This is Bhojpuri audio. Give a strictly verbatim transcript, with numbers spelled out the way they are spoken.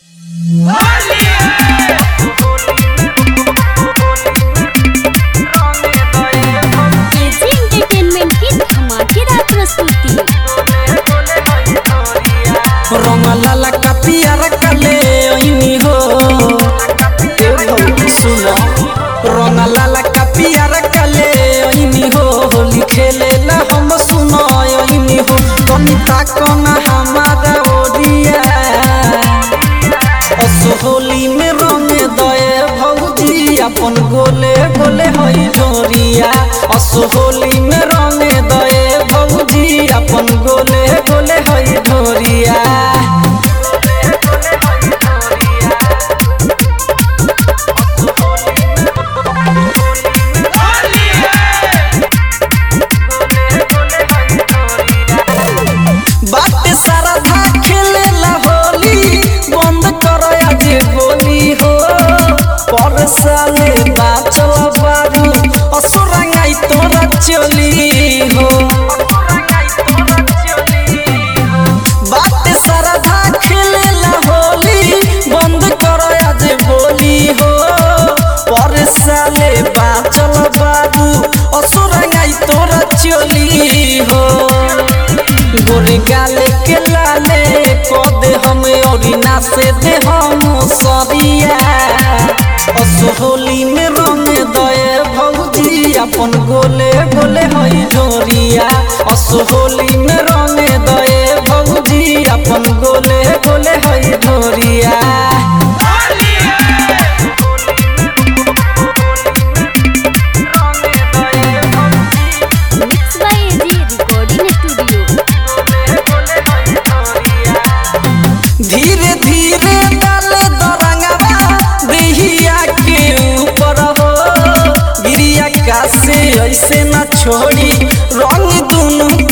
एंटरटेनमेंट की धमाकेदार प्रस्तुति। रंग लाला का पियारा काले ओइनी हो सुनो रंग लाला का पियारा काले ओइनी हो होली खेले ला हम सुनो ओइनी हो कनिता कोना हमारा ओडिया असो होली में रंग दए भौजी अपन गोले गोले होई ढोरिया असो होली में रंग दए भौजी अपन गोले गोले होई ढोरिया बाटे सारा धा खेले ला होली बंद करो आज बोली हो पर साले बाचल बारू असुरंगाई तोरा चली हो बाटे सारा धा खेले ला होली बंद करो आज बोली हो पर साले बाचल बारू असुरंगाई तोरा चली हो गोरे गाले के लाले को दे हमें और नाचे दे हम सरिया असो होली में रंग दए भौजी अपन गोले गोले होई ढोरिया असो होली में रंग दए भौजी अपन गोले गोले होई ढोरिया mix by AG recording studio. धीरे धीरे डाले दरंगवा देहिया के ऊपर हो गिरिया का से ऐसे न छोड़ी रंग दुनु